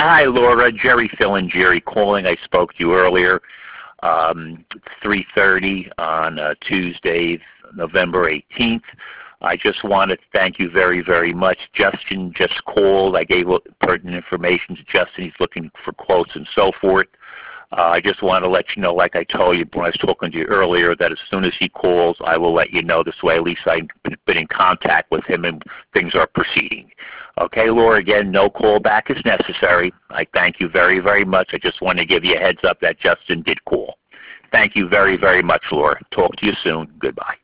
Hi, Laura. Jerry Filangieri calling. I spoke to you earlier. It's 3:30 on Tuesday, November 18th. I just want to thank you very, very much. Justin just called. I gave pertinent information to Justin. He's looking for quotes and so forth. I just want to let you know, like I told you when I was talking to you earlier, that as soon as he calls, I will let you know. This way, at least I've been in contact with him and things are proceeding. Okay, Laura, again, no call back is necessary. I thank you very, very much. I just want to give you a heads up that Justin did call. Thank you very, very much, Laura. Talk to you soon. Goodbye.